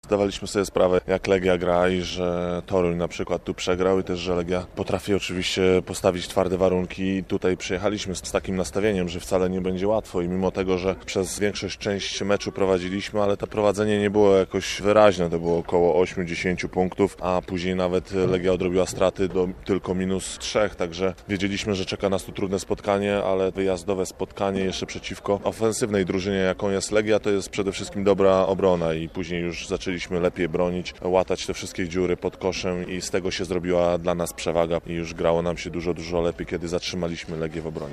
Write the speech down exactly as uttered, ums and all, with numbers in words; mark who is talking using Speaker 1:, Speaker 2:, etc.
Speaker 1: Zdawaliśmy sobie sprawę, jak Legia gra i że Toruń na przykład tu przegrał i też, że Legia potrafi oczywiście postawić twarde warunki. I tutaj przyjechaliśmy z takim nastawieniem, że wcale nie będzie łatwo i mimo tego, że przez większość część meczu prowadziliśmy, ale to prowadzenie nie było jakoś wyraźne, to było około osiem do dziesięciu punktów, a później nawet Legia odrobiła straty do tylko minus trzech, także wiedzieliśmy, że czeka nas tu trudne spotkanie, ale wyjazdowe spotkanie jeszcze przeciwko ofensywnej drużynie, jaką jest Legia, to jest przede wszystkim dobra obrona i później już zaczęliśmy lepiej bronić, łatać te wszystkie dziury pod koszem i z tego się zrobiła dla nas przewaga i już grało nam się dużo, dużo lepiej, kiedy zatrzymaliśmy Legię w obronie.